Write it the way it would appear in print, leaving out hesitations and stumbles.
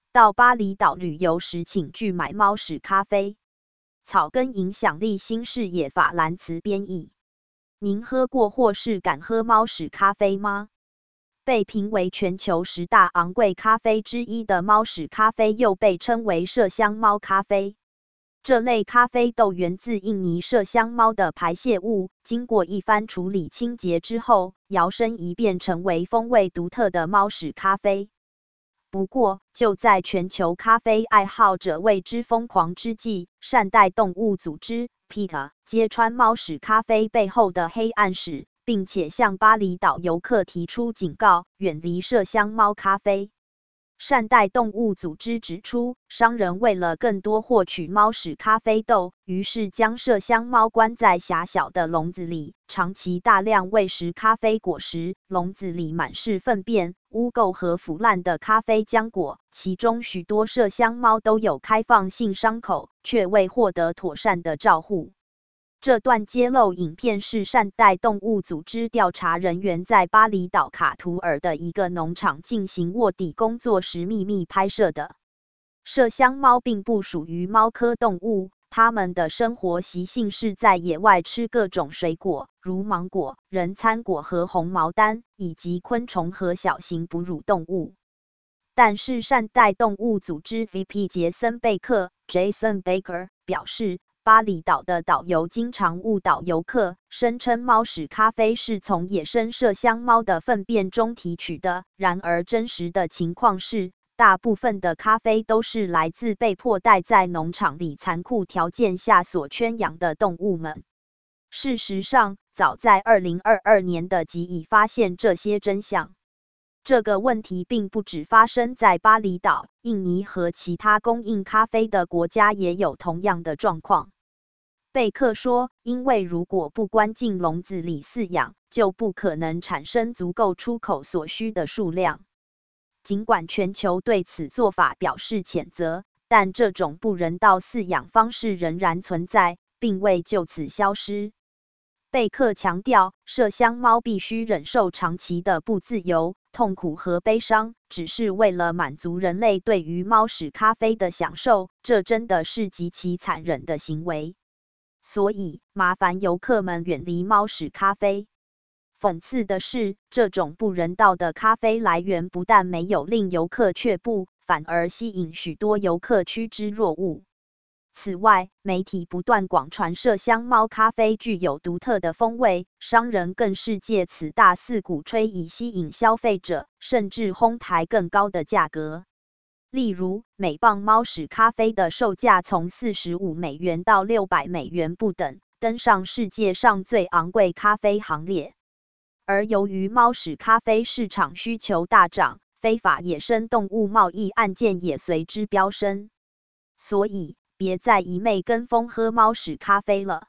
到巴厘岛旅游时请拒买猫屎咖啡。草根影响力新视野法兰茨编译。您喝过或是敢喝猫屎咖啡吗？被评为全球10大昂贵咖啡之一的猫屎咖啡又被称为麝香猫咖啡。这类咖啡豆源自印尼麝香猫的排泄物，经过一番处理清洁之后，摇身一变成为风味独特的猫屎咖啡。不过，就在全球咖啡爱好者为之疯狂之际，善待动物组织 PETA 揭穿猫屎咖啡背后的黑暗史，并且向巴厘岛游客提出警告，远离麝香猫咖啡。善待动物组织指出，商人为了更多获取猫屎咖啡豆，于是将麝香猫关在狭小的笼子里，长期大量喂食咖啡果实，笼子里满是粪便、污垢和腐烂的咖啡浆果，其中许多麝香猫都有开放性伤口，却未获得妥善的照护。这段揭露影片是善待动物组织调查人员在巴厘岛卡图尔的一个农场进行卧底工作时秘密拍摄的。麝香猫并不属于猫科动物，它们的生活习性是在野外吃各种水果，如芒果、人参果和红毛丹，以及昆虫和小型哺乳动物。但是善待动物组织 VP 杰森贝克 Jason Baker 表示，巴厘岛的导游经常误导游客，声称猫屎咖啡是从野生麝香猫的粪便中提取的。然而真实的情况是，大部分的咖啡都是来自被迫待在农场里残酷条件下所圈养的动物们。事实上，早在2022年的集已发现这些真相。这个问题并不只发生在巴厘岛，印尼和其他供应咖啡的国家也有同样的状况。贝克说，因为如果不关进笼子里饲养，就不可能产生足够出口所需的数量。尽管全球对此做法表示谴责，但这种不人道饲养方式仍然存在，并未就此消失。贝克强调，麝香猫必须忍受长期的不自由、痛苦和悲伤，只是为了满足人类对于猫屎咖啡的享受，这真的是极其残忍的行为。所以，麻烦游客们远离猫屎咖啡。讽刺的是，这种不人道的咖啡来源不但没有令游客却步，反而吸引许多游客趋之若鹜。此外，媒体不断广传麝香猫咖啡具有独特的风味，商人更是借此大肆鼓吹以吸引消费者，甚至哄抬更高的价格。例如，每磅猫屎咖啡的售价从$45到$600不等，登上世界上最昂贵咖啡行列。而由于猫屎咖啡市场需求大涨，非法野生动物贸易案件也随之飙升。所以，别再一昧跟风喝猫屎咖啡了。